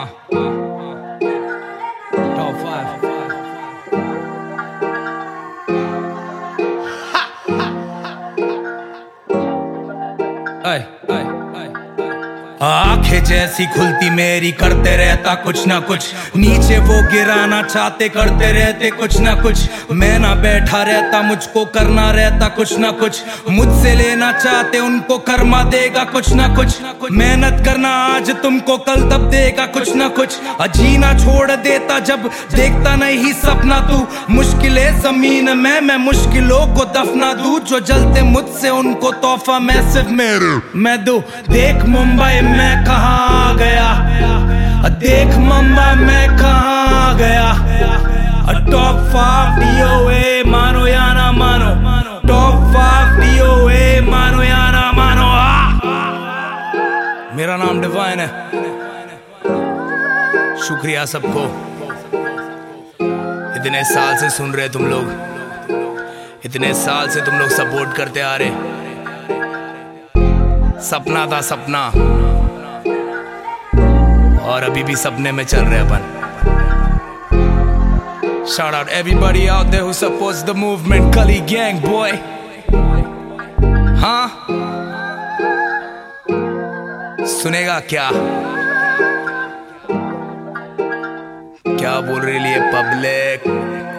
Top 5. आंखें जैसी खुलती मेरी करते रहता कुछ ना कुछ, नीचे वो गिराना चाहते करते रहते कुछ ना कुछ। मैं ना बैठा रहता, मुझको करना रहता कुछ ना कुछ। मुझसे लेना चाहते उनको कर्मा देगा कुछ ना कुछ। मेहनत करना आज तुमको कल तब देगा कुछ ना कुछ। जीना छोड़ देता जब देखता नहीं सपना तू। मुश्किलें जमीन में मैं मुश्किलों को दफना दूं। जो जलते मुझसे उनको तोहफा मैं सिर्फ मैं दूं। देख मुंबई मैं कहाँ गया, देख मुंबई मैं कहाँ गया। टॉप 5 DOA मानो या ना मानो, टॉप 5 DOA मानो या ना मानो। मेरा नाम डिवाइन है। शुक्रिया सबको, इतने साल से सुन रहे तुम लोग, इतने साल से तुम लोग सपोर्ट करते आ रहे। सपना था सपना, और अभी भी सपने में चल रहे अपन। Shout out everybody out there who supports the movement, Gully Gang boy. हाँ, सुनेगा क्या क्या बोल रही है पब्लिक।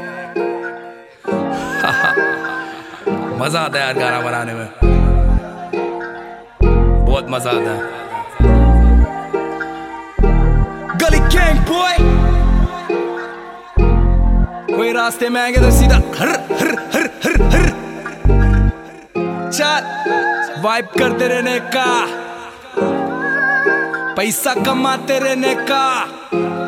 मजा आता है यार गाना बनाने में, बहुत मजा आता है। गली गैंग बॉय, कोई रास्ते में आएंगे तो सीधा हर हर हर हर हर। चल वाइब करते रहने का, पैसा कमाते रहने का।